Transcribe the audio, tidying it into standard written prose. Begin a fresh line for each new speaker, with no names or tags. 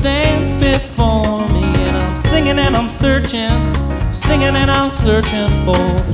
stands before me, and I'm singing and I'm searching, singing and I'm searching for the